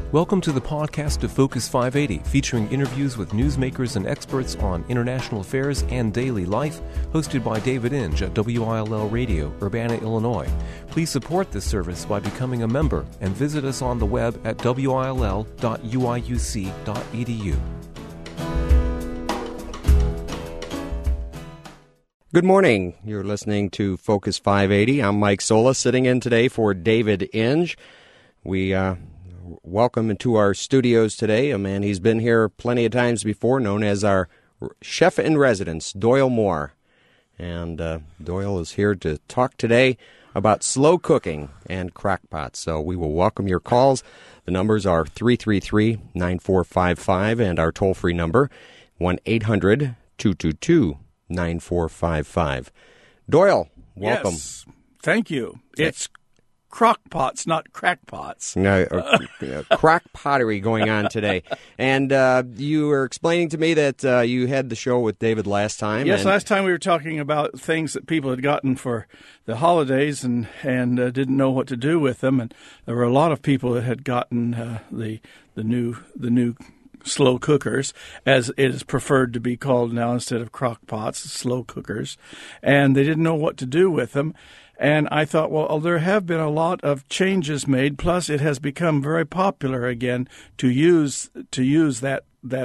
Welcome to the podcast of Focus 580, featuring interviews with newsmakers and experts on international affairs and daily life, hosted by David Inge at WILL Radio, Urbana, Illinois. Please support this service by becoming a member and visit us on the web at will.uiuc.edu. Good morning. You're listening to Focus 580. I'm Mike Sola, sitting in today for David Inge. We welcome into our studios today a man he's been here plenty of times before, known as our chef in residence, Doyle Moore. And Doyle is here to talk today about slow cooking and crockpots. So we will welcome your calls. The numbers are 333-9455 and our toll-free number, 1-800-222-9455. Doyle, welcome. Yes, thank you. It's crockpots, not crackpots. No, crock pottery going on today. And you were explaining to me that you had the show with David last time. Yes, last time we were talking about things that people had gotten for the holidays and didn't know what to do with them. And there were a lot of people that had gotten the new slow cookers, as it is preferred to be called now instead of crock pots, slow cookers, and they didn't know what to do with them. And I thought, well, there have been a lot of changes made. Plus, it has become very popular again to use that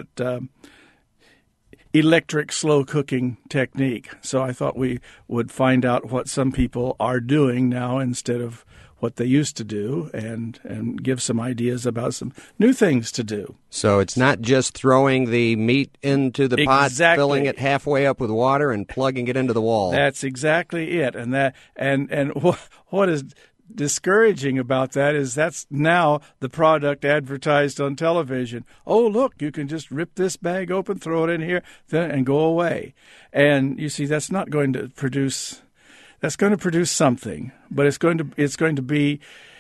electric slow cooking technique. So I thought we would find out what some people are doing now instead of what they used to do, and give some ideas about some new things to do. So it's not just throwing the meat into the pot, filling it halfway up with water, and plugging it into the wall. That's exactly it. And what is discouraging about that is that's now the product advertised on television. Oh, look, you can just rip this bag open, throw it in here, and go away. And you see, that's not going to produce. That's going to produce something, but it's going to be.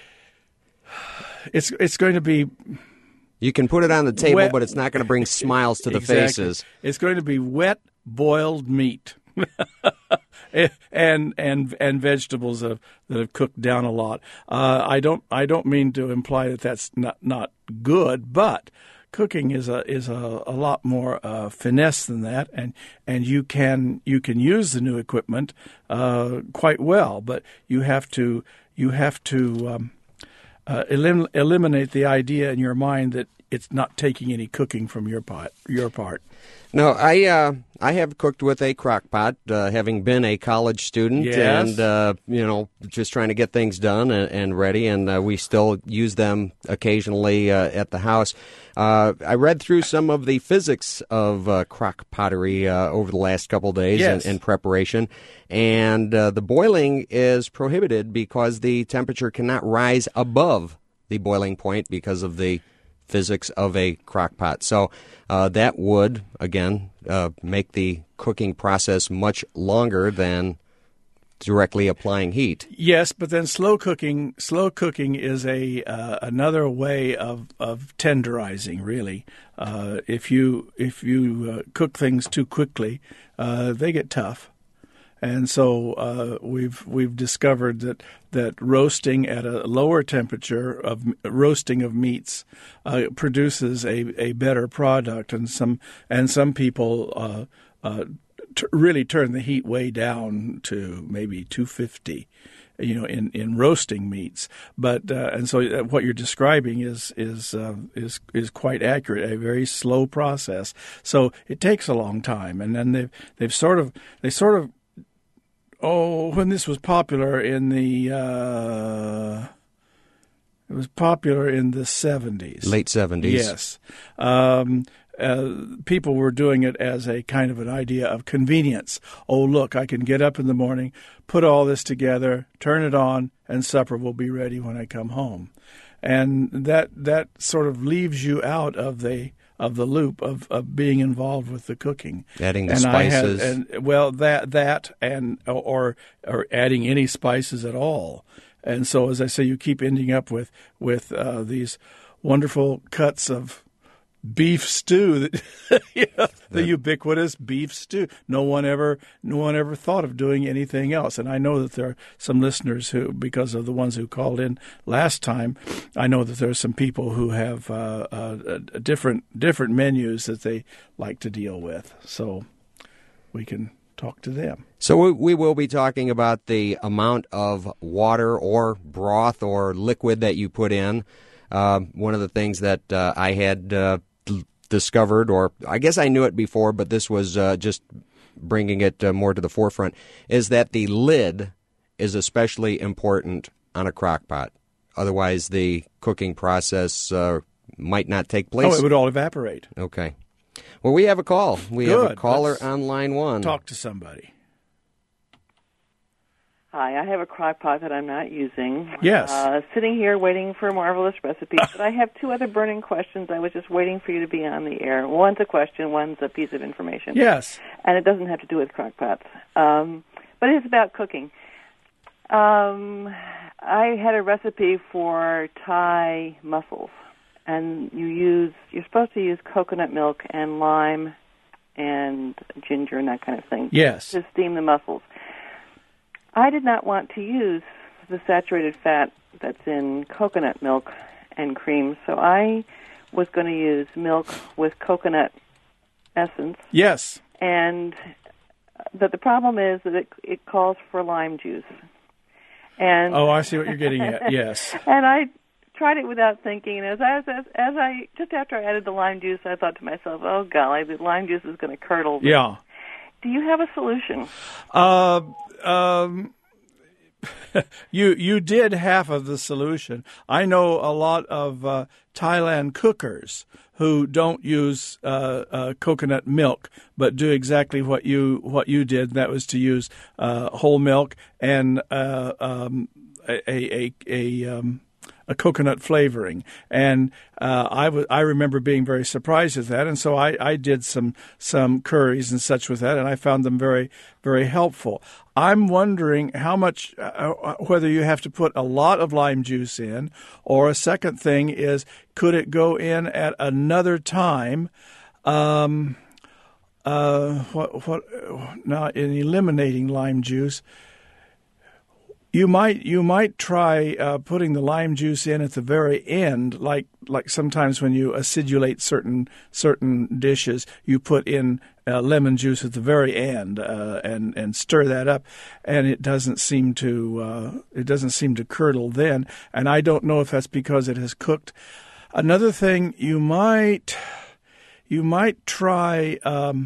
You can put it on the table, wet, but it's not going to bring smiles to the faces. It's going to be wet boiled meat, and vegetables that have cooked down a lot. I don't mean to imply that that's not good, but cooking is a lot more finesse than that, and you can use the new equipment quite well, but you have to eliminate the idea in your mind that it's not taking any cooking from your part. No, I have cooked with a crock pot, having been a college student, yes. And just trying to get things done and ready, and we still use them occasionally at the house. I read through some of the physics of crock pottery over the last couple of days, yes. in preparation, and the boiling is prohibited because the temperature cannot rise above the boiling point because of the physics of a crock pot. So that would, again, make the cooking process much longer than directly applying heat. Yes, but then slow cooking is another way of tenderizing, really. If you cook things too quickly, they get tough. And so we've discovered that roasting at a lower temperature of roasting of meats produces a better product, and some people really turn the heat way down to maybe 250, in roasting meats. But and so what you're describing is quite accurate. A very slow process. So it takes a long time, and then they sort of. Oh, when this was popular in the it was popular in the 70s. Late 70s. Yes. People were doing it as a kind of an idea of convenience. Oh, look, I can get up in the morning, put all this together, turn it on, and supper will be ready when I come home. And that sort of leaves you out of the loop of being involved with the cooking, adding the spices, or adding any spices at all. And so, as I say, you keep ending up with these wonderful cuts of beef stew, the ubiquitous beef stew. No one ever thought of doing anything else. And I know that there are some listeners who, because of the ones who called in last time, I know that there are some people who have different menus that they like to deal with. So we can talk to them. So we will be talking about the amount of water or broth or liquid that you put in. One of the things that I had discovered, or I guess I knew it before, but this was just bringing it more to the forefront, is that the lid is especially important on a crock pot. Otherwise, the cooking process might not take place. Oh, it would all evaporate. Okay. Well, we have a call. We Good. have a caller Let's on line one. Talk to somebody. Hi, I have a crock pot that I'm not using. Yes. Sitting here waiting for marvelous recipes, but I have two other burning questions. I was just waiting for you to be on the air. One's a question, one's a piece of information. Yes. And it doesn't have to do with crock pots, but it's about cooking. I had a recipe for Thai mussels, and you're supposed to use coconut milk and lime and ginger and that kind of thing. Yes. To steam the mussels. I did not want to use the saturated fat that's in coconut milk and cream, so I was going to use milk with coconut essence. Yes. But the problem is that it calls for lime juice. And I see what you're getting at. Yes. And I tried it without thinking, and just after I added the lime juice, I thought to myself, "Oh golly, the lime juice is going to curdle." Yeah. Do you have a solution? You did half of the solution. I know a lot of Thailand cookers who don't use coconut milk, but do exactly what you did. That was to use whole milk and a coconut flavoring, and I remember being very surprised at that, and so I did some curries and such with that, and I found them very, very helpful. I'm wondering how much, whether you have to put a lot of lime juice in, or a second thing is, could it go in at another time? Now in eliminating lime juice, you might try putting the lime juice in at the very end, like sometimes when you acidulate certain dishes, you put in lemon juice at the very end and stir that up, and it doesn't seem to curdle then. And I don't know if that's because it has cooked. Another thing you might try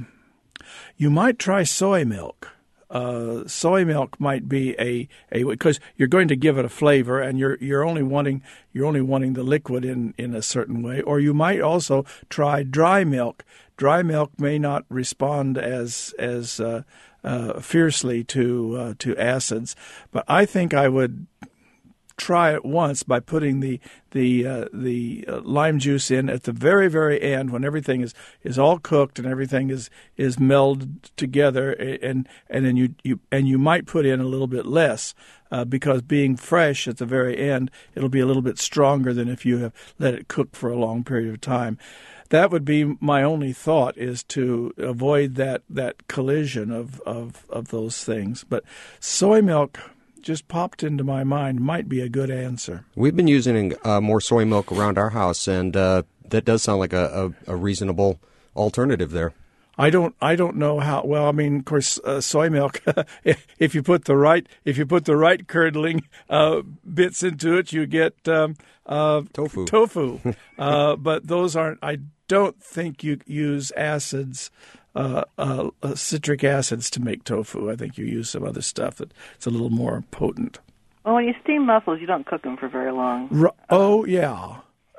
soy milk. Soy milk might be a because you're going to give it a flavor, and you're only wanting the liquid in a certain way. Or you might also try dry milk. Dry milk may not respond as fiercely to acids, but I think I would try it once by putting the lime juice in at the very, very end, when everything is all cooked and everything is melded together, and then you might put in a little bit less because being fresh at the very end, it'll be a little bit stronger than if you have let it cook for a long period of time. That would be my only thought, is to avoid that collision of those things. But soy milk just popped into my mind might be a good answer. We've been using more soy milk around our house, and that does sound like a reasonable alternative there. I don't know how. Well, I mean, of course, soy milk. if you put the right curdling bits into it, you get tofu. Tofu, but those aren't. I don't think you use acids. Citric acids to make tofu. I think you use some other stuff that's a little more potent. Well, when you steam mussels, you don't cook them for very long. Yeah.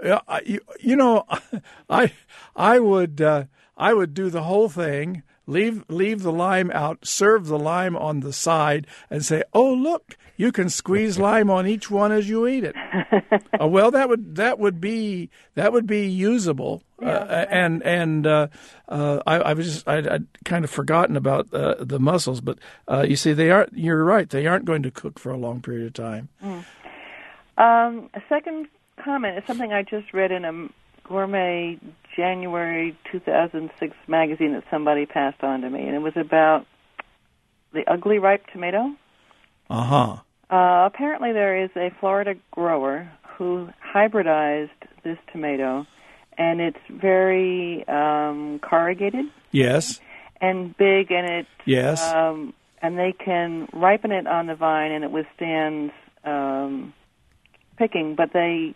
I would do the whole thing. Leave the lime out. Serve the lime on the side, and say, "Oh, look, you can squeeze lime on each one as you eat it." Well, that would be usable. Yeah. I'd kind of forgotten about the mussels, but you see, you're right. They aren't going to cook for a long period of time. A second comment is something I just read in a Gourmet January 2006 magazine that somebody passed on to me, and it was about the ugly ripe tomato. Uh-huh. Apparently there is a Florida grower who hybridized this tomato, and it's very corrugated. Yes. And big, and it's yes. And they can ripen it on the vine, and it withstands picking. But the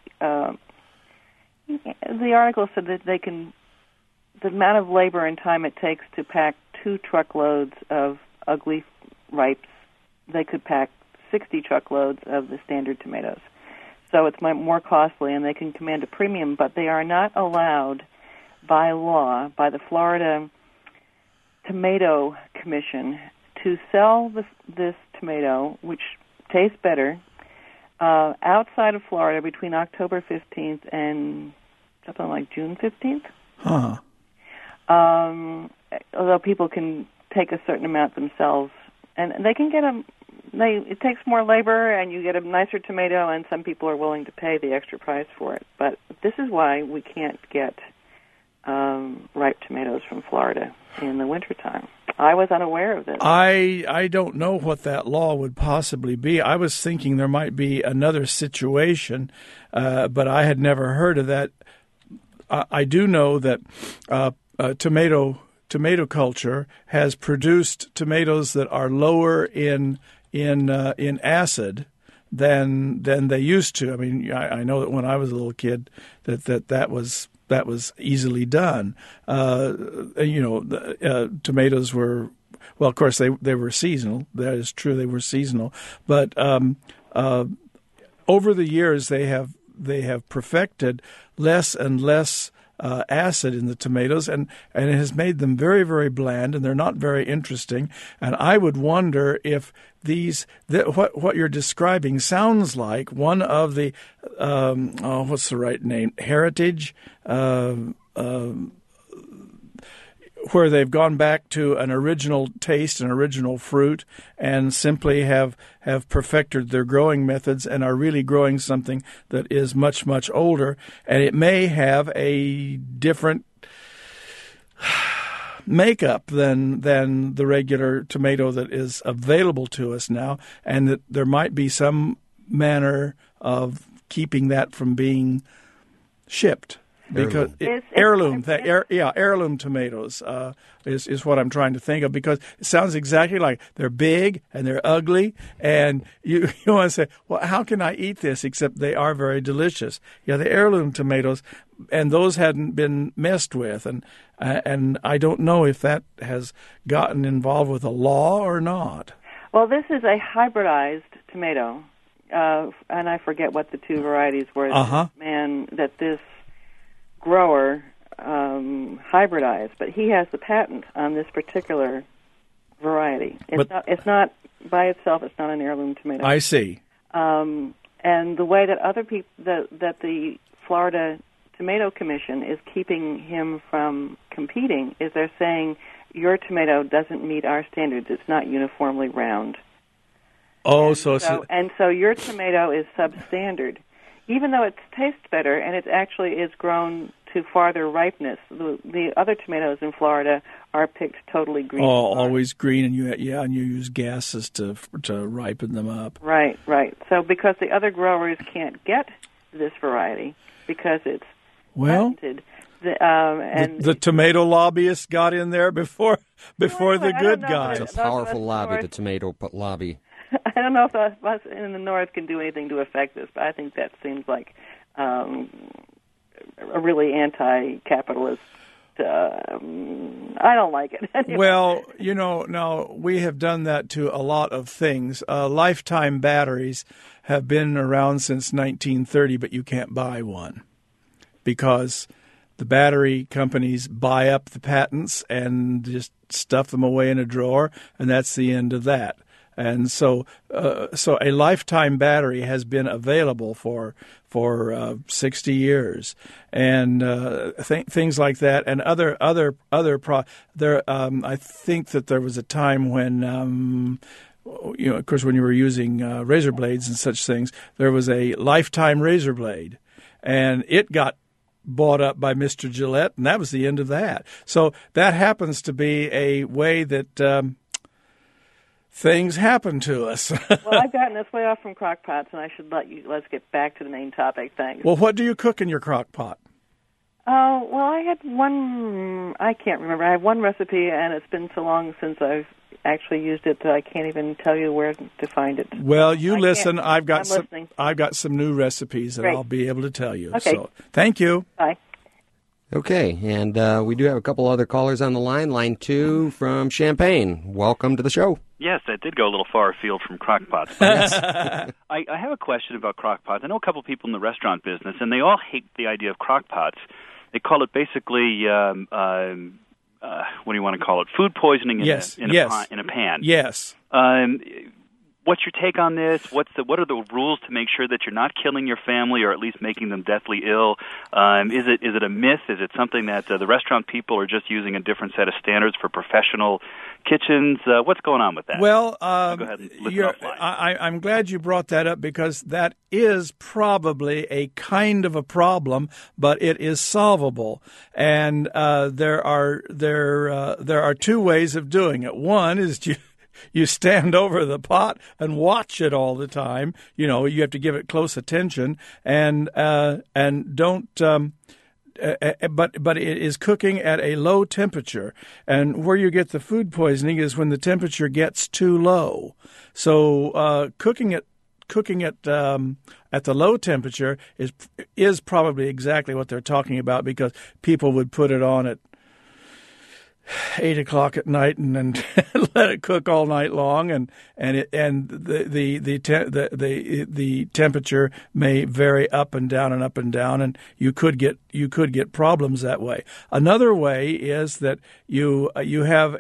article said that the amount of labor and time it takes to pack 2 truckloads of ugly ripes, they could pack 60 truckloads of the standard tomatoes. So it's more costly, and they can command a premium, but they are not allowed by law, by the Florida Tomato Commission, to sell this tomato, which tastes better, outside of Florida between October 15th and something like June 15th. Huh. Although people can take a certain amount themselves, and they can get it takes more labor, and you get a nicer tomato, and some people are willing to pay the extra price for it. But this is why we can't get ripe tomatoes from Florida in the wintertime. I was unaware of this. I don't know what that law would possibly be. I was thinking there might be another situation, but I had never heard of that. I do know that tomato culture has produced tomatoes that are lower in acid than they used to. I mean, I know that when I was a little kid that was easily done. Tomatoes were, well, of course, they were seasonal. That is true, they were seasonal. But over the years, they have perfected less and less acid in the tomatoes, and it has made them very, very bland, and they're not very interesting. And I would wonder if what you're describing sounds like one of the what's the right name? Heritage, where they've gone back to an original taste, an original fruit, and simply have perfected their growing methods and are really growing something that is much, much older. And it may have a different makeup than the regular tomato that is available to us now, and that there might be some manner of keeping that from being shipped. Because heirloom tomatoes is what I'm trying to think of, because it sounds exactly like they're big and they're ugly, and you want to say, well, how can I eat this? Except they are very delicious. Yeah, the heirloom tomatoes, and those hadn't been messed with, and I don't know if that has gotten involved with a law or not. Well, this is a hybridized tomato, and I forget what the 2 varieties were. That this grower hybridized, but he has the patent on this particular variety. It's not by itself. It's not an heirloom tomato. I see. And the way that other people, that the Florida Tomato Commission is keeping him from competing, is they're saying your tomato doesn't meet our standards. It's not uniformly round. Oh, so your tomato is substandard. Even though it tastes better, and it actually is grown to farther ripeness, the other tomatoes in Florida are picked totally green. Oh, always green, and you use gases to ripen them up. Right. So because the other growers can't get this variety because it's patented, the tomato lobbyists got in there before the good guys. It's a powerful lobby, the tomato lobby. I don't know if us in the North can do anything to affect this, but I think that seems like a really anti-capitalist. I don't like it. Anyway. Well, now we have done that to a lot of things. Lifetime batteries have been around since 1930, but you can't buy one because the battery companies buy up the patents and just stuff them away in a drawer, and that's the end of that. And so a lifetime battery has been available for 60 years, and things like that, and other I think that there was a time when of course, when you were using razor blades and such things, there was a lifetime razor blade, and it got bought up by Mr. Gillette, and that was the end of that. So that happens to be a way that things happen to us. Well, I've gotten this way off from crock pots, and let's get back to the main topic. Thanks. Well, what do you cook in your crock pot? Oh, well, I can't remember. I have one recipe, and it's been so long since I've actually used it that I can't even tell you where to find it. Well, you listen. I've got listening. some new recipes that Great. I'll be able to tell you. Okay. So, thank you. Bye. Okay, and we do have a couple other callers on the line. Line 2 from Champaign. Welcome to the show. Yes, that did go a little far afield from crock pots. I have a question about crock pots. I know a couple people in the restaurant business, and they all hate the idea of crock pots. They call it basically, what do you want to call it, food poisoning in a pan. Yes. What's your take on this? What are the rules to make sure that you're not killing your family or at least making them deathly ill? Is it a myth? Is it something that the restaurant people are just using a different set of standards for professional kitchens? What's going on with that? Well, go ahead and listen offline. I'm glad you brought that up because that is probably a kind of a problem, but it is solvable. And there are two ways of doing it. One is you stand over the pot and watch it all the time. You know, you have to give it close attention and don't. But it is cooking at a low temperature, and where you get the food poisoning is when the temperature gets too low. So cooking at the low temperature is probably exactly what they're talking about, because people would put it on at 8 o'clock at night and then let it cook all night long, and the temperature may vary up and down, and you could get problems that way. Another way is that you have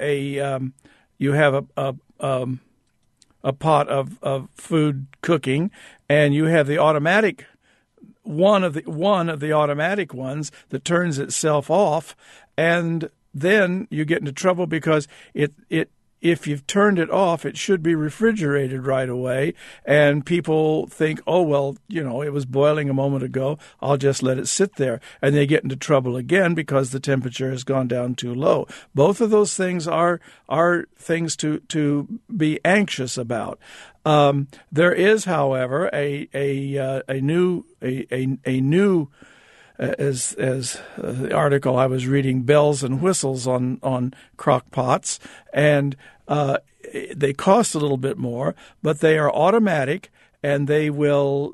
a pot of food cooking, and you have the automatic one of the automatic ones that turns itself off, and then you get into trouble because if you've turned it off, it should be refrigerated right away, and people think, oh, well, it was boiling a moment ago, I'll just let it sit there, and they get into trouble again because the temperature has gone down too low. Both of those things are things to be anxious about. There is, however, a new as the article I was reading, bells and whistles on crock pots, and they cost a little bit more, but they are automatic, and they will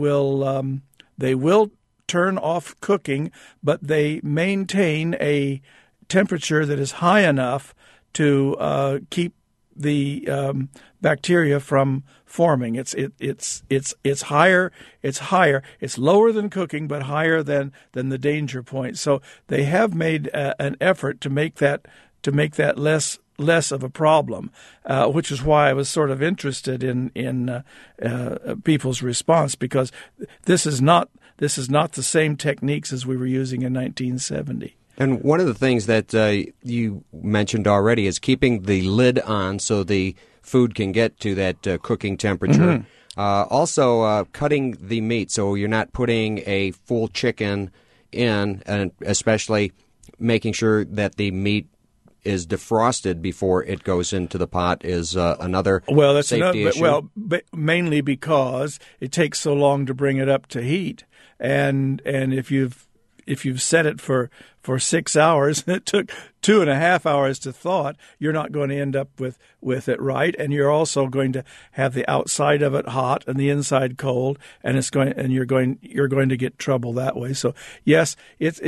turn off cooking, but they maintain a temperature that is high enough to keep the bacteria from forming. It's higher. It's lower than cooking, but higher than the danger point. So they have made an effort to make that less of a problem, which is why I was sort of interested in people's response, because this is not the same techniques as we were using in 1970. And one of the things that you mentioned already is keeping the lid on so the food can get to that cooking temperature. Mm-hmm. Also, cutting the meat so you're not putting a full chicken in, and especially making sure that the meat is defrosted before it goes into the pot is another safety issue. Mainly because it takes so long to bring it up to heat, and if you've set it for 6 hours and it took 2.5 hours to thaw it, you're not going to end up with it right, and you're also going to have the outside of it hot and the inside cold, and you're going to get trouble that way. So yes,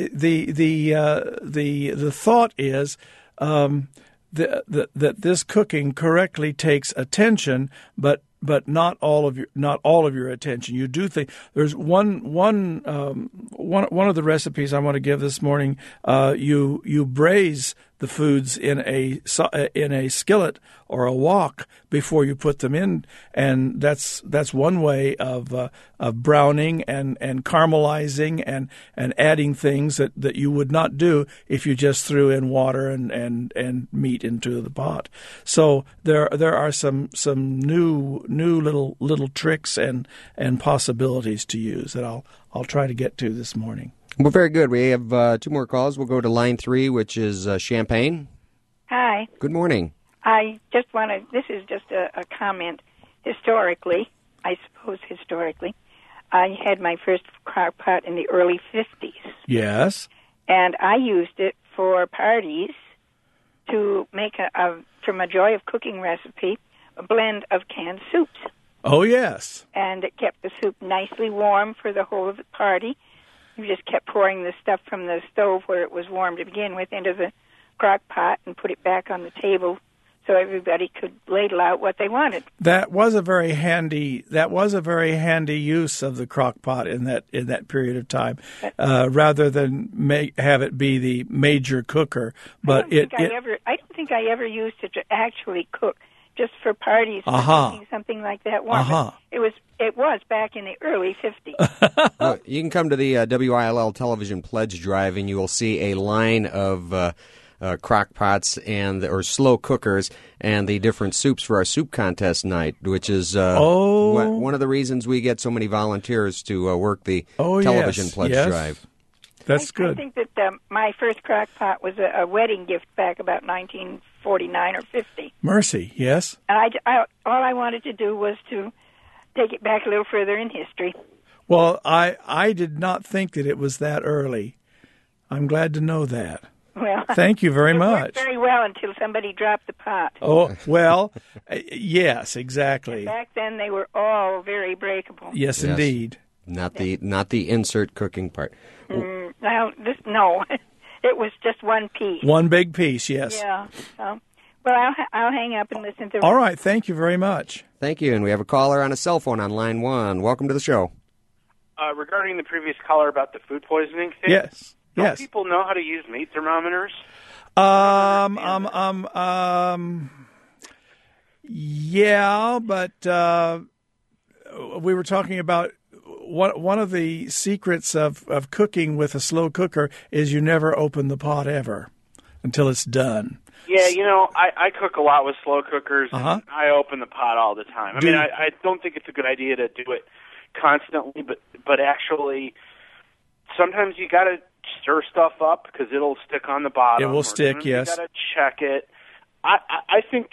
the thought is that this cooking correctly takes attention, but not all of your attention. You do think there's one of the recipes I want to give this morning. You braise the foods in a skillet or a wok before you put them in, and that's one way of browning and caramelizing and adding things that you would not do if you just threw in water and meat into the pot. So there are some new little tricks and possibilities to use that I'll try to get to this morning. Well, very good. We have 2 more calls. We'll go to line 3, which is Champaign. Hi. Good morning. I just want to, this is just a comment. Historically, I had my first crock pot in the early 50s. Yes. And I used it for parties to make, from a Joy of Cooking recipe, a blend of canned soups. Oh, yes. And it kept the soup nicely warm for the whole of the party. You just kept pouring the stuff from the stove where it was warm to begin with into the crock pot and put it back on the table so everybody could ladle out what they wanted. That was a very handy use of the crock pot in that period of time, rather than have it be the major cooker. But I don't think I ever used it to actually cook, just for parties, for making something like that warm. It was back in the early 50s. Well, you can come to the WILL Television Pledge Drive, and you will see a line of crock pots or slow cookers and the different soups for our soup contest night, which is one of the reasons we get so many volunteers to work the television pledge drive. That's good. I think that my first crock pot was a wedding gift back about 1949 or 50. Mercy, yes. And all I wanted to do was to take it back a little further in history. Well, I did not think that it was that early. I'm glad to know that. Well, thank you very much. Worked very well until somebody dropped the pot. Oh, well, yes, exactly. And back then they were all very breakable. Yes, indeed. Not the insert cooking part. No, it was just one piece. One big piece, yes. Yeah. Well, I'll hang up and listen to. All right, thank you very much. Thank you, and we have a caller on a cell phone on line 1. Welcome to the show. Regarding the previous caller about the food poisoning thing. Yes. Don't people know how to use meat thermometers? Yeah, but we were talking about one of the secrets of cooking with a slow cooker is you never open the pot ever until it's done. Yeah, I cook a lot with slow cookers, and I open the pot all the time. I don't think it's a good idea to do it constantly, but actually, sometimes you got to stir stuff up because it'll stick on the bottom. It will stick, yes. You got to check it. I think.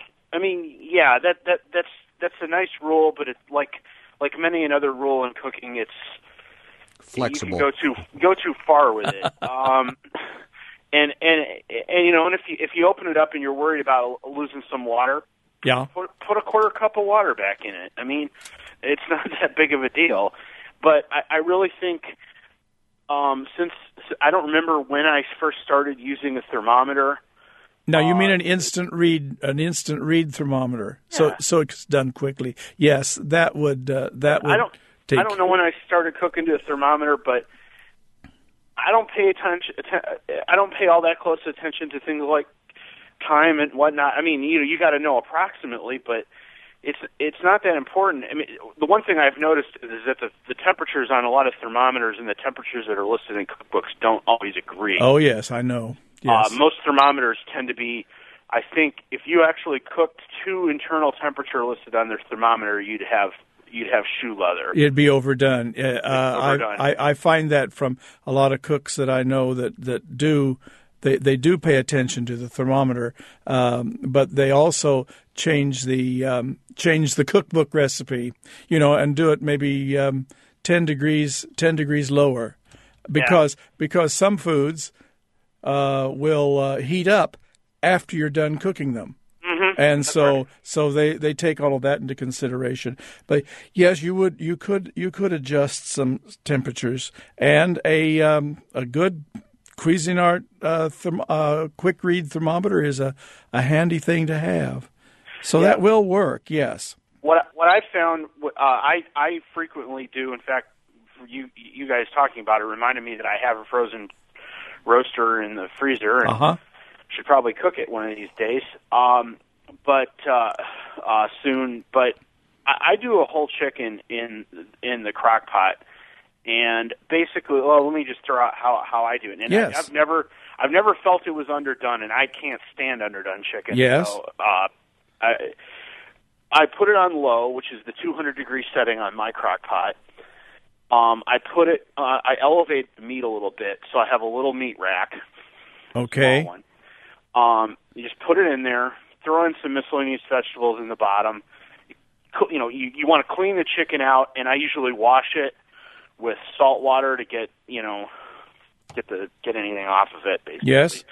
That's a nice rule, but it's like many another rule in cooking, it's flexible. You can go too far with it. And if you open it up and you're worried about losing some water, put a quarter cup of water back in it. It's not that big of a deal. But I really think since I don't remember when I first started using a thermometer. Now you mean an instant read thermometer? Yeah. So it's done quickly. Yes, that would take. I don't know when I started cooking to a thermometer, but I don't pay attention. I don't pay all that close attention to things like time and whatnot. You got to know approximately, but it's not that important. The one thing I've noticed is that the temperatures on a lot of thermometers and the temperatures that are listed in cookbooks don't always agree. Oh yes, I know. Yes. Most thermometers tend to be. I think if you actually cooked 2 internal temperature listed on their thermometer, you'd have shoe leather. It'd be overdone. Overdone. I find that from a lot of cooks that I know that do. They do pay attention to the thermometer, but they also change the cookbook recipe, and do it maybe 10 degrees lower, because some foods will heat up after you're done cooking them. Mm-hmm. And so they take all of that into consideration. But yes, you could adjust some temperatures, and a good Cuisinart quick read thermometer is a handy thing to have. So that will work. Yes. What I found, I frequently do. In fact, you guys talking about it reminded me that I have a frozen roaster in the freezer, and should probably cook it one of these days. Soon. But I do a whole chicken in the crock pot, and basically, let me just throw out how I do it. And yes. I've never felt it was underdone, and I can't stand underdone chicken. Yes. So, I put it on low, which is the 200-degree setting on my crock pot. I put it. I elevate the meat a little bit, so I have a little meat rack. Okay. Small one. You just put it in there. Throw in some miscellaneous vegetables in the bottom. You want to clean the chicken out, and I usually wash it with salt water to get anything off of it. Basically. Yes.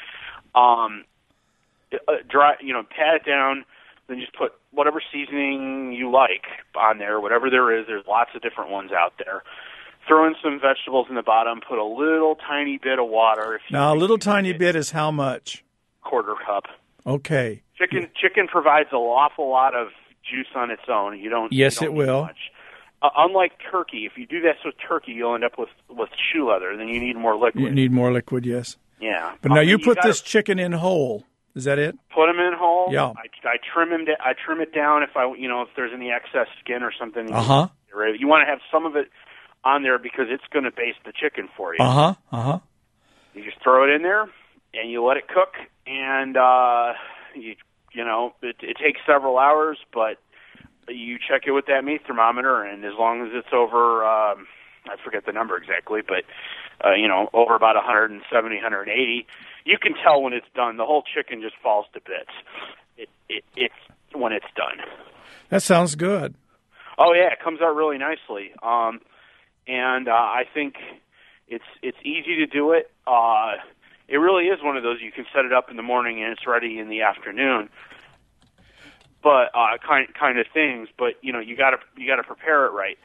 Dry. Pat it down. Then just put whatever seasoning you like on there, whatever there is. There's lots of different ones out there. Throw in some vegetables in the bottom. Put a little tiny bit of water. Now, a little tiny bit is how much? Quarter cup. Okay. Chicken provides an awful lot of juice on its own. Yes, it will. Much. Unlike turkey, if you do this with turkey, you'll end up with shoe leather. Then you need more liquid. You need more liquid, yes. Yeah. But now you put this chicken in whole. Is that it? Put them in whole. Yeah. I trim him. I trim it down if there's any excess skin or something. Uh-huh. You want to have some of it on there because it's going to baste the chicken for you. Uh-huh. Uh-huh. You just throw it in there and you let it cook, and it takes several hours, but you check it with that meat thermometer, and as long as it's over, I forget the number exactly, but over about 170, 180, you can tell when it's done. The whole chicken just falls to bits. It's when it's done. That sounds good. Oh yeah, it comes out really nicely. And I think it's easy to do it. It really is one of those you can set it up in the morning and it's ready in the afternoon. But kind of things. But you gotta prepare it right.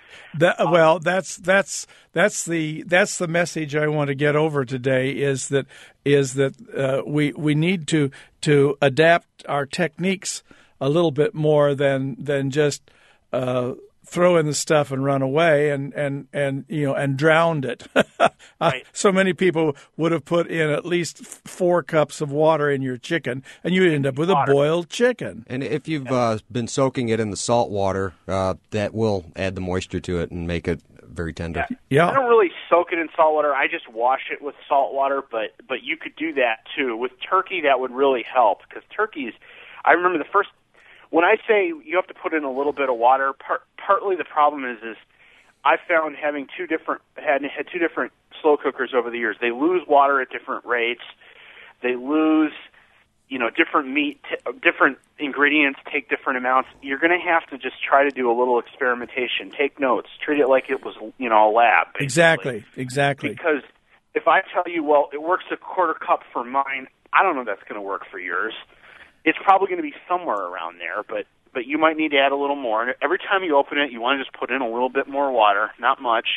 That's the message I want to get over today. Is that we need to adapt our techniques a little bit more than just throw in the stuff and run away and drowned it. Right. So many people would have put in at least 4 cups of water in your chicken, and you end up with a boiled chicken. And if you've been soaking it in the salt water, that will add the moisture to it and make it very tender. Yeah. I don't really soak it in salt water. I just wash it with salt water, but you could do that too. With turkey, that would really help because turkeys. I remember when I say you have to put in a little bit of water, partly the problem is I found having had two different slow cookers over the years. They lose water at different rates. They lose, different meat, different ingredients take different amounts. You're going to have to just try to do a little experimentation. Take notes. Treat it like it was, a lab. Basically. Exactly. Because if I tell you, well, it works a quarter cup for mine, I don't know if that's going to work for yours. It's probably going to be somewhere around there, but you might need to add a little more. And every time you open it, you want to just put in a little bit more water, not much,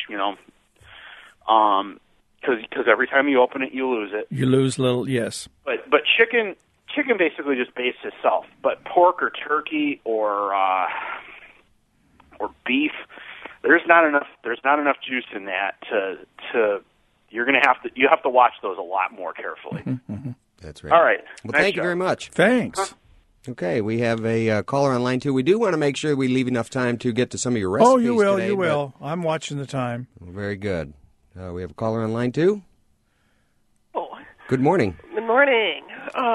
because every time you open it, you lose it. You lose little, yes. But chicken basically just bastes itself. But pork or turkey or beef, there's not enough juice in that to you have to watch those a lot more carefully. Mm-hmm, mm-hmm. That's right. All right. Well, thank you very much. Thanks. Okay, we have a caller on line 2. We do want to make sure we leave enough time to get to some of your recipes today. Oh, you will. I'm watching the time. Very good. We have a caller on line 2. Oh. Good morning. Good morning.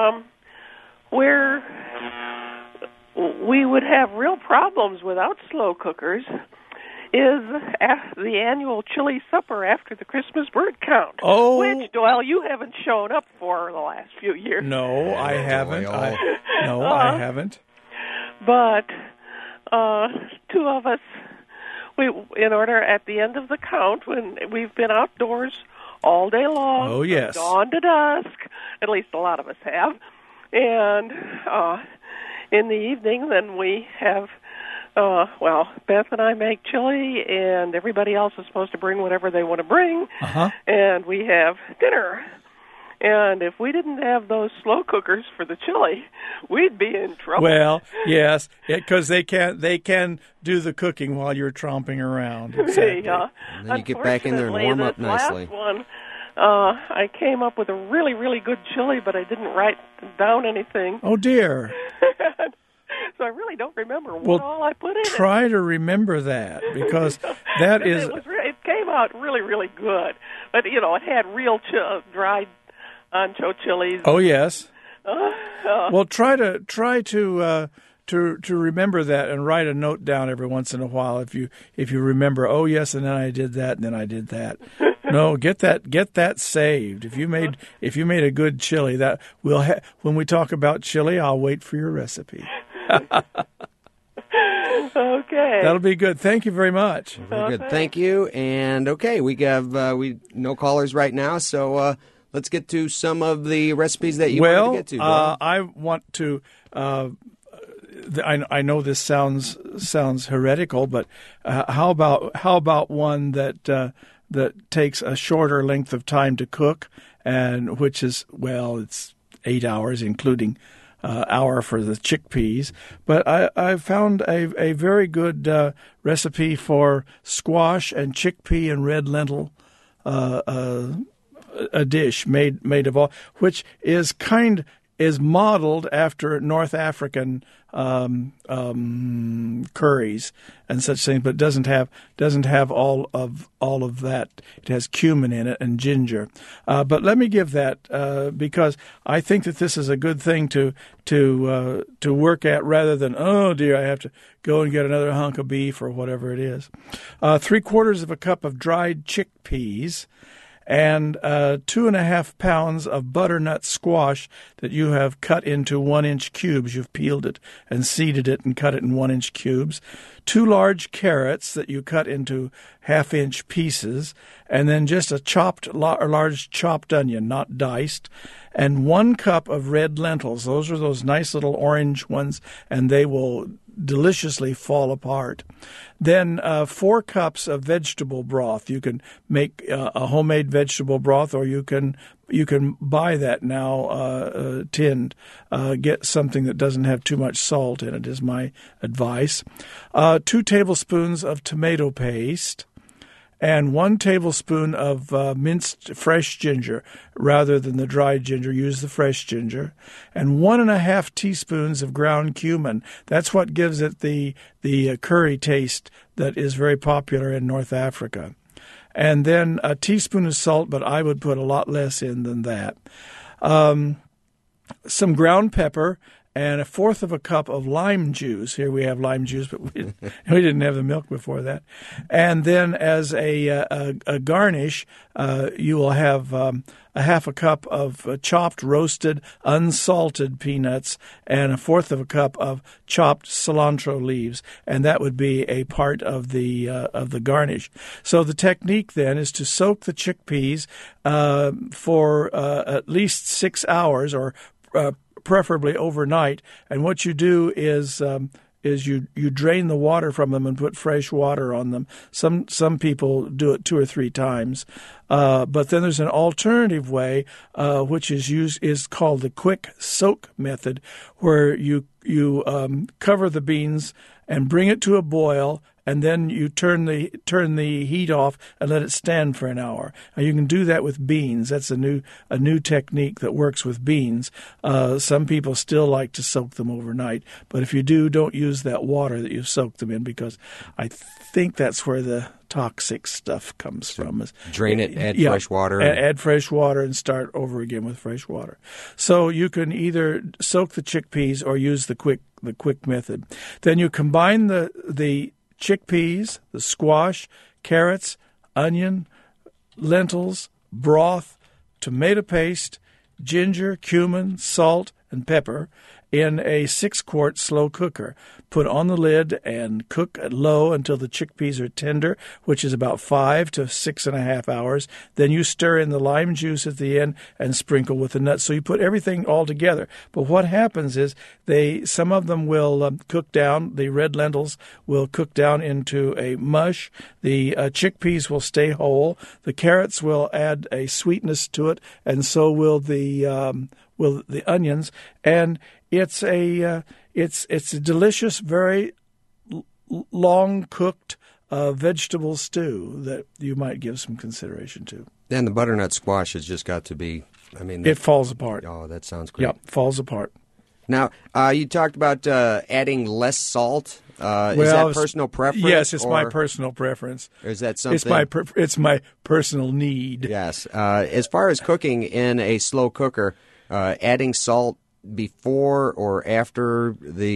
Where we would have real problems without slow cookers is the annual chili supper after the Christmas bird count. Oh. Which, Doyle, you haven't shown up for the last few years. No, I haven't. I haven't. But 2 of us, in order at the end of the count, when we've been outdoors all day long, oh yes, dawn to dusk, at least a lot of us have, and in the evening, then we have. Beth and I make chili, and everybody else is supposed to bring whatever they want to bring, and we have dinner. And if we didn't have those slow cookers for the chili, we'd be in trouble. Well, yes, because they can do the cooking while you're tromping around. Exactly. And then you get back in there and warm up nicely. Last one, I came up with a really, really good chili, but I didn't write down anything. Oh, dear. So I really don't remember what all I put in it. Try to remember that, because that is... It came out really, really good. But, it had real dried ancho chilies. Oh, yes. Well, try to to remember that and write a note down every once in a while if you remember. Oh yes, and then I did that, and then I did that. No, get that saved. If you made a good chili, that when we talk about chili, I'll wait for your recipe. Okay. That'll be good. Thank you very much. Very good. Thank you. And okay, we have no callers right now, so let's get to some of the recipes that you want to get to. I want to. I know this sounds heretical, but how about one that takes a shorter length of time to cook, and which is it's 8 hours, including hour for the chickpeas. But I found a very good recipe for squash and chickpea and red lentil, a dish made of all, which is modeled after North African curries and such things, but doesn't have all of that. It has cumin in it and ginger. But let me give that because I think that this is a good thing to work at rather than, oh dear, I have to go and get another hunk of beef or whatever it is. 3/4 cup of dried chickpeas, and 2.5 pounds of butternut squash that you have cut into 1-inch cubes. You've peeled it and seeded it and cut it in 1-inch cubes. 2 large carrots that you cut into 1/2-inch pieces, and then just a large chopped onion, not diced, and 1 cup of red lentils. Those are those nice little orange ones, and they will deliciously fall apart. Then 4 cups of vegetable broth. You can make a homemade vegetable broth, or you can buy that now tinned. Get something that doesn't have too much salt in it is my advice. 2 tablespoons of tomato paste, and 1 tablespoon of minced fresh ginger. Rather than the dried ginger, use the fresh ginger. And 1.5 teaspoons of ground cumin. That's what gives it the curry taste that is very popular in North Africa. And then a teaspoon of salt, but I would put a lot less in than that. Some ground pepper, and 1/4 cup of lime juice. Here we have lime juice, but we didn't have the milk before that. And then as a garnish, you will have 1/2 cup of chopped, roasted, unsalted peanuts, and 1/4 cup of chopped cilantro leaves, and that would be a part of the garnish. So the technique then is to soak the chickpeas for at least 6 hours, or preferably overnight. And what you do is you drain the water from them and put fresh water on them. Some people do it 2 or 3 times, but then there's an alternative way, which is called the quick soak method, where you cover the beans and bring it to a boil, and then you turn the heat off and let it stand for an hour. Now you can do that with beans. That's a new technique that works with beans. Some people still like to soak them overnight, but if you do, don't use that water that you've soaked them in, because I think that's where the toxic stuff comes from. Drain it, add fresh water. Add fresh water and start over again with fresh water. So you can either soak the chickpeas or use the quick method. Then you combine the chickpeas, the squash, carrots, onion, lentils, broth, tomato paste, ginger, cumin, salt, and pepper in a 6-quart slow cooker. Put on the lid and cook at low until the chickpeas are tender, which is about 5 to 6.5 hours. Then you stir in the lime juice at the end and sprinkle with the nuts. So you put everything all together. But what happens is some of them will cook down. The red lentils will cook down into a mush. The chickpeas will stay whole. The carrots will add a sweetness to it, and so will the onions. And it's a delicious, very long cooked vegetable stew that you might give some consideration to. And the butternut squash has just got to be, it falls apart. Oh, that sounds great. Yep, falls apart. Now, you talked about adding less salt. Is that personal preference? Yes, it's my personal preference. Or is that something? It's my personal need. Yes. As far as cooking in a slow cooker, adding salt before or after the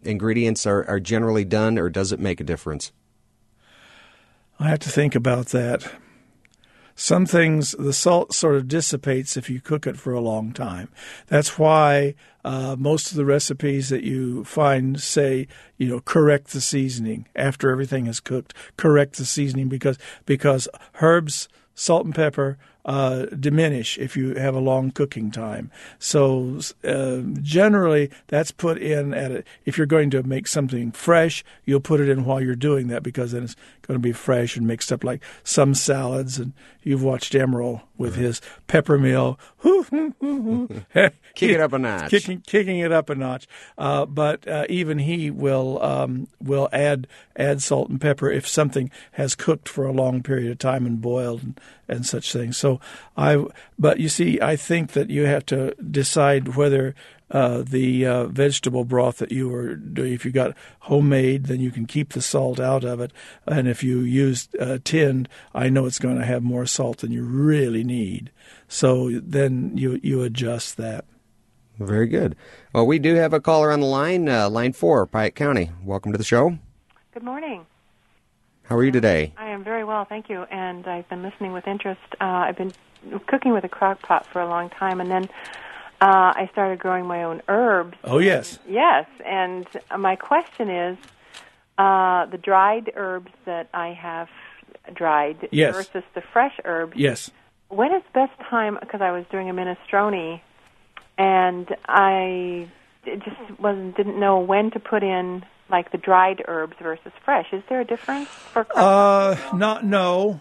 ingredients are generally done, or does it make a difference? I have to think about that. Some things, the salt sort of dissipates if you cook it for a long time. That's why most of the recipes that you find say, correct the seasoning after everything is cooked. Correct the seasoning because herbs, salt and pepper diminish if you have a long cooking time. So generally, that's put in if you're going to make something fresh, you'll put it in while you're doing that, because then it's going to be fresh and mixed up like some salads. And you've watched Emerald with his pepper mill. Kick it up a notch. Kicking it up a notch. But even he will add salt and pepper if something has cooked for a long period of time and boiled and such things. So but you see, I think that you have to decide whether the vegetable broth that you are doing, if you got homemade, then you can keep the salt out of it. And if you use tinned, I know it's going to have more salt than you really need. So then you adjust that. Very good. Well, we do have a caller on the line, line 4, Piatt County. Welcome to the show. Good morning. How are you today? I am very well, thank you. And I've been listening with interest. I've been cooking with a crock pot for a long time, and then I started growing my own herbs. Oh, yes. Yes, and my question is, the dried herbs that I have dried versus the fresh herbs. Yes. When is the best time, because I was doing a minestrone, and I didn't know when to put in, like, the dried herbs versus fresh. Is there a difference for No.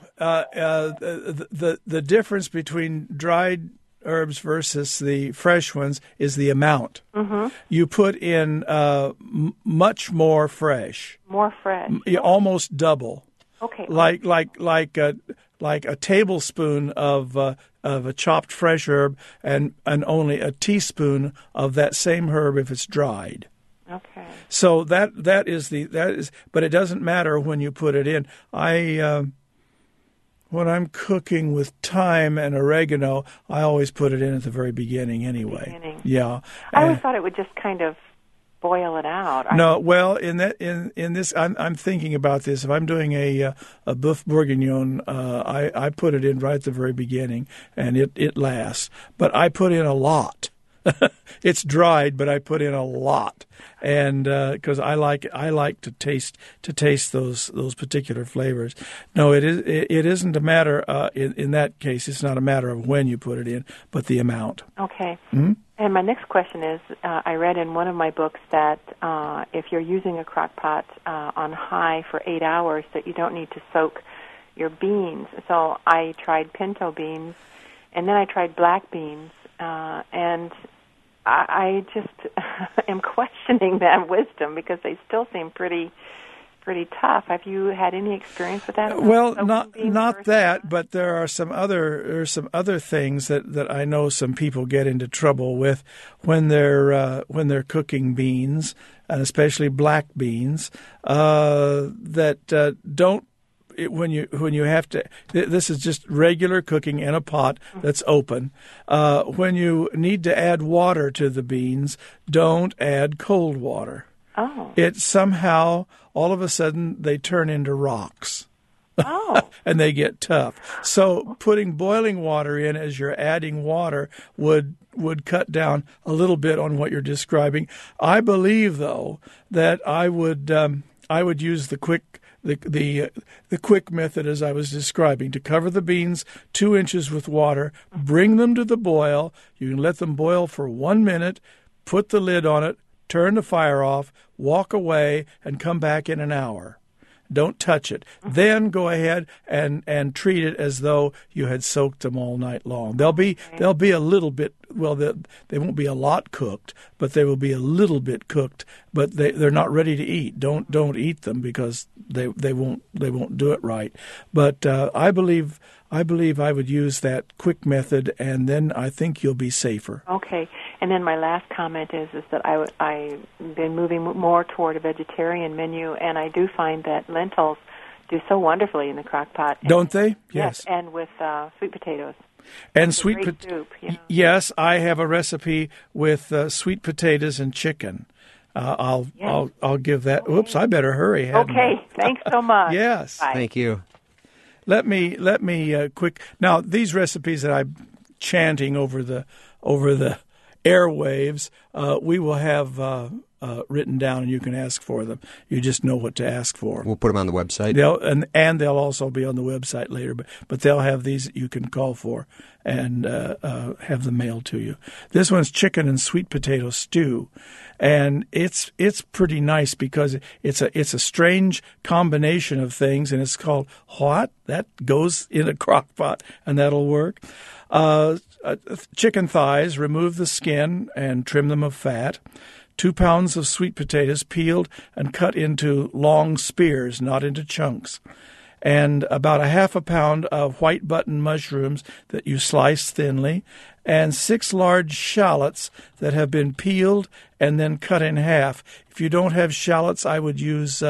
The difference between dried herbs versus the fresh ones is the amount. Mm-hmm. You put in much more fresh. More fresh. Almost double. Okay. Like a tablespoon of a chopped fresh herb and only a teaspoon of that same herb if it's dried. Okay. So that is, but it doesn't matter when you put it in. When I'm cooking with thyme and oregano, I always put it in at the very beginning anyway. Yeah. I always thought it would just kind of boil it out. No, well, in this, I'm thinking about this. If I'm doing a boeuf bourguignon, I put it in right at the very beginning, and it lasts. But I put in a lot. It's dried, but I put in a lot, and because I like to taste those particular flavors. No, it isn't a matter in that case. It's not a matter of when you put it in, but the amount. Okay. Mm-hmm. And my next question is, I read in one of my books that if you're using a crock pot on high for 8 hours, that you don't need to soak your beans. So I tried pinto beans, and then I tried black beans. And I just am questioning that wisdom because they still seem pretty tough. Have you had any experience with that? Well, not that, but there are some other things that I know some people get into trouble with when they're cooking beans, and especially black beans that don't. When you have to, this is just regular cooking in a pot that's open. When you need to add water to the beans, don't add cold water. Oh. It somehow, all of a sudden, they turn into rocks. Oh. And they get tough. So putting boiling water in as you're adding water would cut down a little bit on what you're describing. I believe, though, that I would use the quick method as I was describing, to cover the beans 2 inches with water, bring them to the boil. You can let them boil for 1 minute, put the lid on it, turn the fire off, walk away, and come back in an hour. Don't touch it. Then go ahead and treat it as though you had soaked them all night long. They'll be a little bit, well, they won't be a lot cooked, but they will be a little bit cooked. But they're not ready to eat. Don't eat them because they won't do it right. But I believe I would use that quick method, and then I think you'll be safer. Okay. And then my last comment is that I've been moving more toward a vegetarian menu, and I do find that lentils do so wonderfully in the crock pot. Don't they? Yes. And with sweet potatoes. And sweet soup. Yeah. Yes, I have a recipe with sweet potatoes and chicken. I'll give that. Oops, I better hurry. Okay, thanks so much. Yes, Bye. Thank you. Let me quick. Now these recipes that I'm chanting over the airwaves, we will have written down, and you can ask for them. You just know what to ask for. We'll put them on the website. They'll also be on the website later. But they'll have these that you can call for and have them mailed to you. This one's chicken and sweet potato stew, and it's pretty nice because it's a strange combination of things, and it's called what? That goes in a crock pot, and that'll work. Chicken thighs, remove the skin and trim them of fat. 2 pounds of sweet potatoes peeled and cut into long spears, not into chunks. And about a half a pound of white button mushrooms that you slice thinly, and 6 large shallots that have been peeled and then cut in half. If you don't have shallots, I would use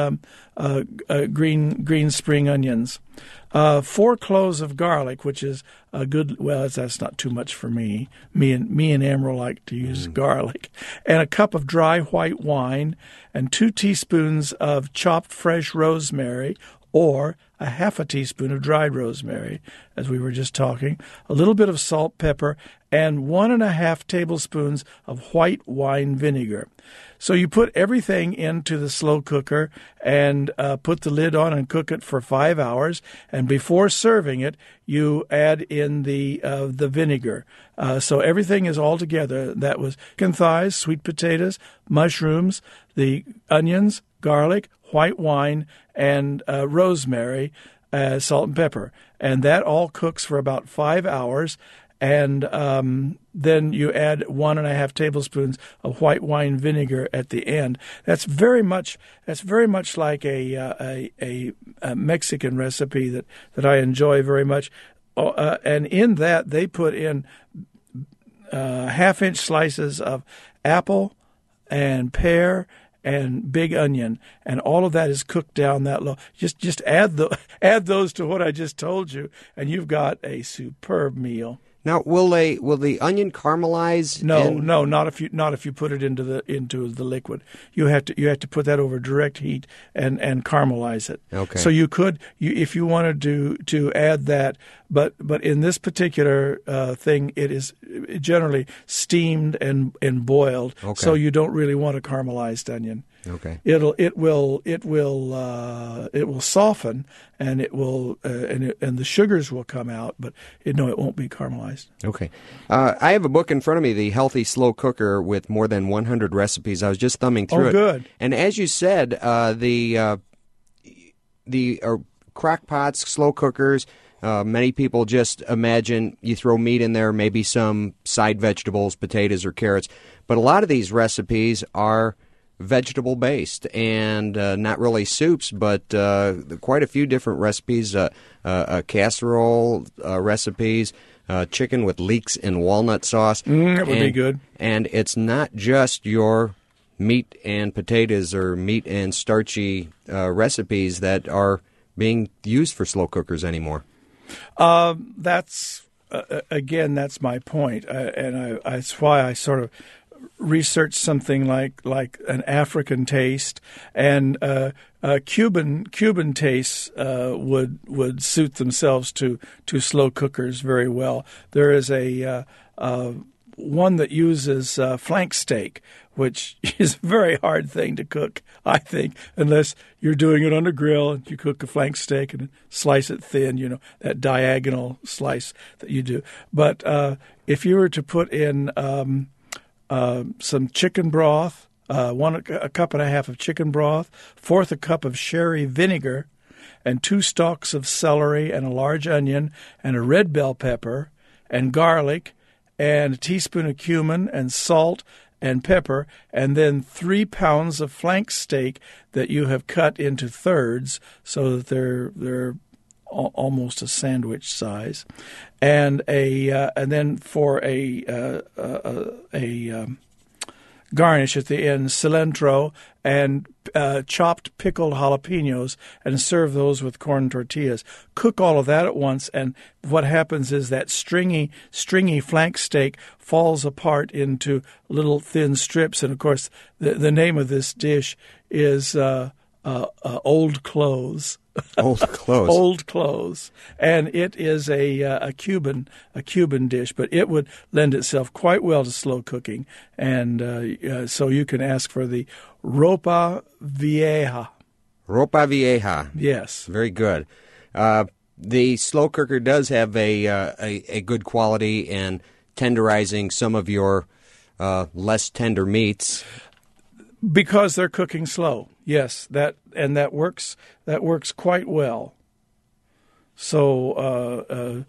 green spring onions. 4 cloves of garlic, which is a good. Well, that's not too much for me. Me and Emerald like to use garlic, and a cup of dry white wine, and 2 teaspoons of chopped fresh rosemary, or a half a teaspoon of dried rosemary, as we were just talking. A little bit of salt, pepper, and 1.5 tablespoons of white wine vinegar. So you put everything into the slow cooker and put the lid on and cook it for 5 hours. And before serving it, you add in the vinegar. So everything is all together. That was chicken thighs, sweet potatoes, mushrooms, the onions, garlic, white wine, and rosemary, salt and pepper. And that all cooks for about 5 hours. And then you add 1.5 tablespoons of white wine vinegar at the end. That's very much like a Mexican recipe that I enjoy very much. And in that they put in 1/2-inch slices of apple and pear and big onion, and all of that is cooked down that low. Just add those to what I just told you, and you've got a superb meal. Now, will the onion caramelize? No, not if you put it into the liquid. You have to put that over direct heat and caramelize it. Okay. So you could if you wanted to add that, but in this particular thing, it is generally steamed and boiled. Okay. So you don't really want a caramelized onion. Okay. It will soften, and it will and the sugars will come out, but it won't be caramelized. Okay. I have a book in front of me, The Healthy Slow Cooker, with more than 100 recipes. I was just thumbing through it. Oh, good. And as you said, the crock pots, slow cookers. Many people just imagine you throw meat in there, maybe some side vegetables, potatoes or carrots. But a lot of these recipes are vegetable-based and not really soups, but quite a few different recipes, casserole recipes, chicken with leeks and walnut sauce. That would be good. And it's not just your meat and potatoes or meat and starchy recipes that are being used for slow cookers anymore. That's my point, and that's why I sort of research something like an African taste, and Cuban tastes would suit themselves to slow cookers very well. There is a one that uses flank steak, which is a very hard thing to cook, I think, unless you're doing it on a grill and you cook a flank steak and slice it thin, that diagonal slice that you do. But if you were to put in some chicken broth, a cup and a half of chicken broth, 1/4 cup of sherry vinegar, and 2 stalks of celery and a large onion and a red bell pepper and garlic and a teaspoon of cumin and salt and pepper, and then 3 pounds of flank steak that you have cut into thirds so that they're almost a sandwich size, and then for a garnish at the end, cilantro and chopped pickled jalapenos, and serve those with corn tortillas. Cook all of that at once, and what happens is that stringy flank steak falls apart into little thin strips. And of course, the name of this dish is Old Clothes. Old Clothes. Old Clothes, and it is a Cuban dish, but it would lend itself quite well to slow cooking, and so you can ask for the ropa vieja. Ropa vieja. Yes, very good. The slow cooker does have a good quality in tenderizing some of your less tender meats. Because they're cooking slow, yes, that works quite well. So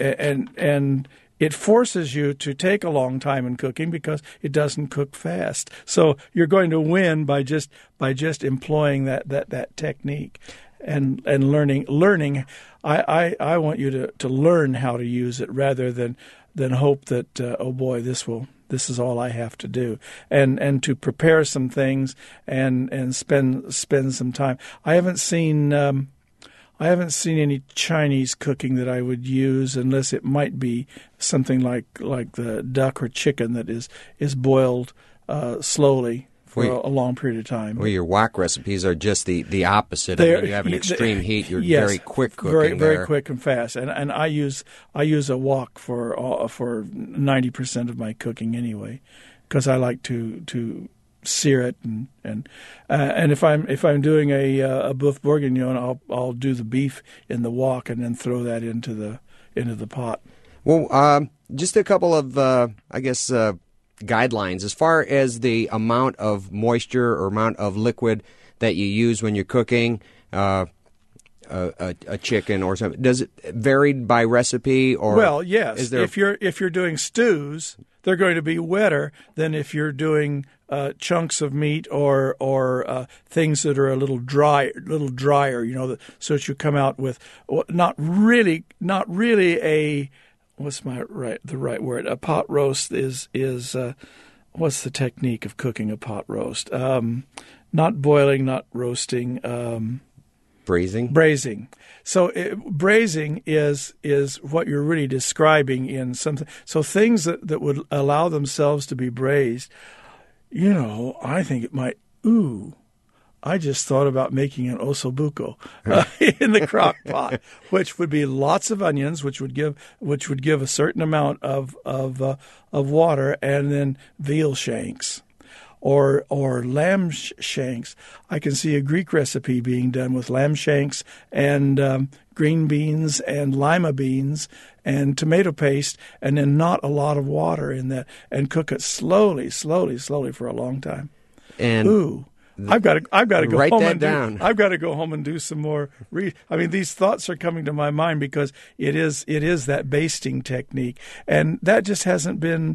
and it forces you to take a long time in cooking because it doesn't cook fast. So you're going to win by just employing that technique and learning. I want you to learn how to use it rather than hope that oh boy, this is all I have to do, and to prepare some things and spend some time. I haven't seen any Chinese cooking that I would use unless it might be something like the duck or chicken that is boiled slowly for a long period of time. Well, your wok recipes are just the opposite. I mean, you have an extreme heat. You're yes, very quick cooking. Very quick and fast. And I use a wok for 90% of my cooking anyway, because I like to sear it and if I'm doing a boeuf bourguignon, I'll do the beef in the wok and then throw that into the pot. Well, just a couple of guidelines as far as the amount of moisture or amount of liquid that you use when you're cooking a chicken or something. Does it vary by recipe? Or well, yes. If you're doing stews, they're going to be wetter than if you're doing chunks of meat or things that are a little drier. You know, so that you come out with not really a. What's the right word? A pot roast is what's the technique of cooking a pot roast? Not boiling, not roasting. Braising. So braising is what you're really describing in something. So things that would allow themselves to be braised. You know, I think it might. I just thought about making an ossobuco in the crock pot, which would be lots of onions, which would give a certain amount of water, and then veal shanks, or lamb shanks. I can see a Greek recipe being done with lamb shanks and green beans and lima beans and tomato paste, and then not a lot of water in that, and cook it slowly for a long time. And I've got to go write home that and down. I've got to go home and do some more. I mean, these thoughts are coming to my mind because it is that basting technique, and that just hasn't been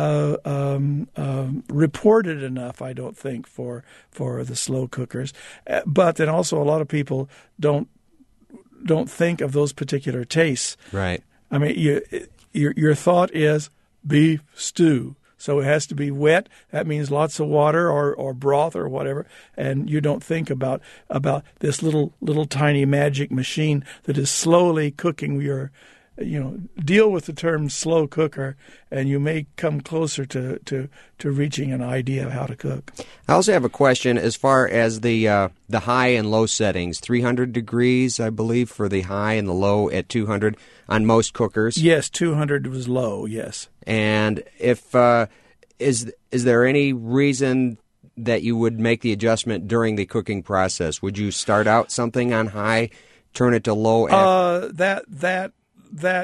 reported enough, I don't think, for the slow cookers. But then also a lot of people don't think of those particular tastes. Right. I mean, your thought is beef stew. So it has to be wet. That means lots of water or broth or whatever. And you don't think about this little tiny magic machine that is slowly cooking your, deal with the term slow cooker, and you may come closer to reaching an idea of how to cook. I also have a question as far as the high and low settings. 300 degrees, I believe, for the high, and the low at 200 on most cookers. Yes, 200 was low, yes. And if is there any reason that you would make the adjustment during the cooking process? Would you start out something on high, turn it to low? That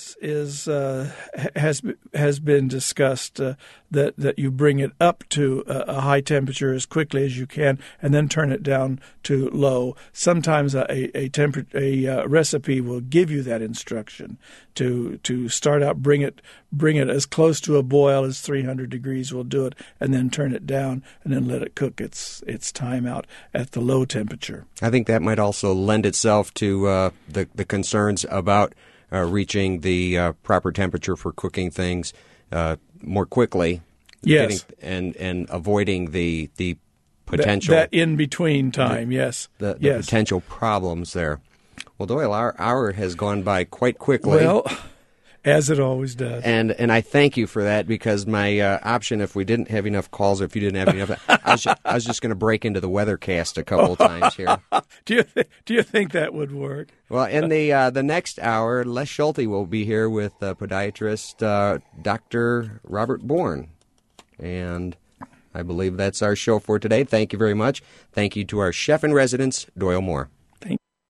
has been discussed, that you bring it up to a high temperature as quickly as you can, and then turn it down to low. Sometimes a recipe will give you that instruction to start out, bring it as close to a boil as 300 degrees will do it, and then turn it down, and then let it cook its time out at the low temperature. I think that might also lend itself to the concerns about reaching the proper temperature for cooking things more quickly. Yes. and avoiding the potential that in between time. Yes. The yes. potential problems there. Well, Doyle, our hour has gone by quite quickly. Well, as it always does. And I thank you for that, because my option, if we didn't have enough calls or if you didn't have enough, I was just going to break into the weathercast a couple of times here. Do you think that would work? Well, in the next hour, Les Schulte will be here with podiatrist Dr. Robert Bourne. And I believe that's our show for today. Thank you very much. Thank you to our chef in residence, Doyle Moore.